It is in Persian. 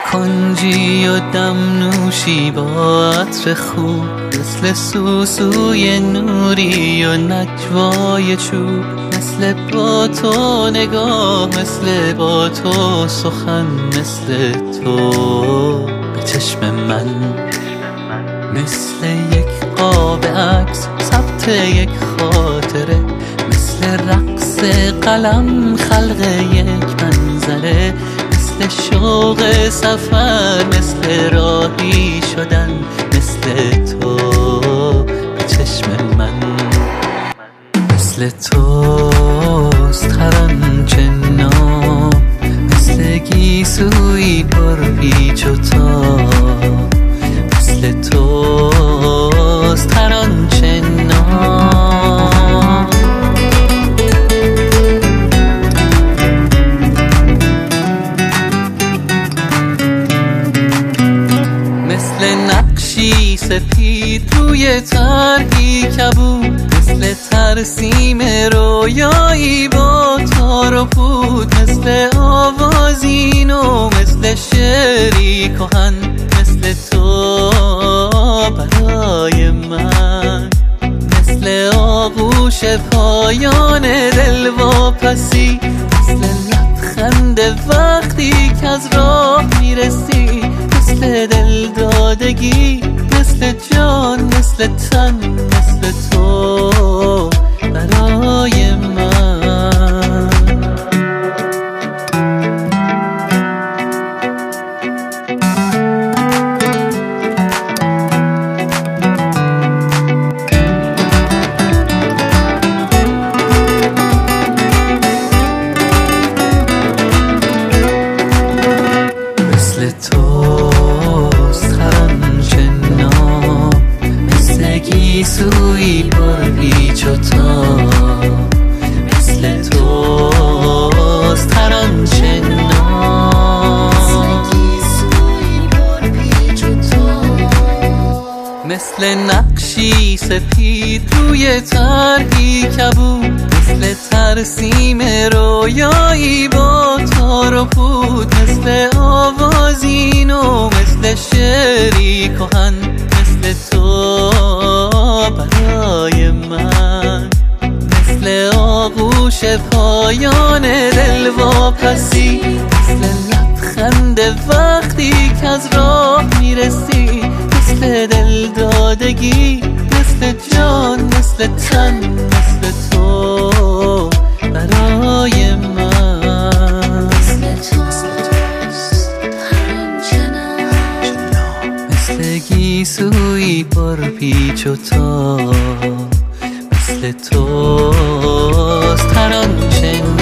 کنجی و دم نوشی با عطر خوب، مثل سوسوی نوری و نجوای چوب، مثل با تو نگاه، مثل با تو سخن، مثل تو به چشم من، مثل یک قاب عکس ثبت یک خاطره، مثل رقص قلم خلق یک منظره، مثل شوق سفر، مثل راهی شدن، مثل تو به چشم من، مثل توست هر آنچه نام، مثل گیسویی پر پیچ و تاب، مثل توست هر آنچه نام. مثل نقشی سپید روی طرحی کبود، مثل ترسیم رویایی با تار و پود، مثل آوازین و مثل شعری کهن، مثل تو برای من، مثل آغوش پایان دل واپسی، مثل لبخند وقتی که از راه میرسی، مثل دل دادگی، مثل جان، مثل تن، مثل تو برای من. مثل توست هر آنچه نام، مثل گیسویی پر پیچ و تاب، مثل توست هر آنچه نام، مثل نقشی سپید روی طرحی کبود، مثل ترسیم رویایی با تار و پود، مثل آوازین و مثل شعری کهن، مثل تو برای من، مثل آغوش پایان دل واپسی، مثل لبخند وقتی که از راه میرسی، مثل دل دادگی، مثل جان، مثل تن، مثل تو برای من، مثل گیسویی پر پیچ و تاب، مثل توست هر آنچه